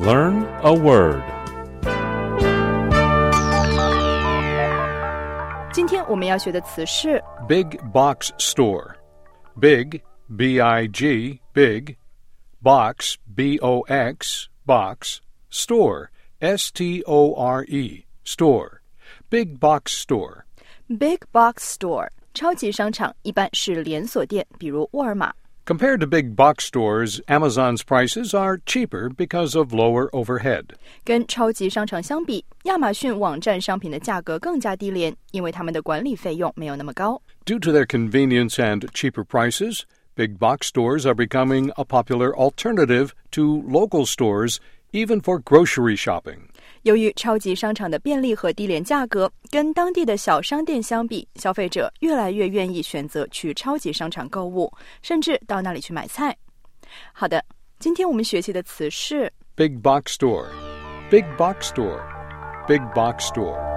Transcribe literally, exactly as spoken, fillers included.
Learn a word. 今天我们要学的词是 Big box store. Big, B I G, big. Box, B O X, box. Store, S T O R E, store. Big box store. Big box store 超级商场一般是连锁店，比如沃尔玛。 Compared to big box stores, Amazon's prices are cheaper because of lower overhead. 跟超级商场相比，亚马逊网站商品的价格更加低廉，因为他们的管理费用没有那么高。 Due to their convenience and cheaper prices, big box stores are becoming a popular alternative to local stores, even for grocery shopping. 由于超级商场的便利和低廉价格，跟当地的小商店相比，消费者越来越愿意选择去超级商场购物，甚至到那里去买菜。好的，今天我们学习的词是 Big box store. Big box store. Big box store.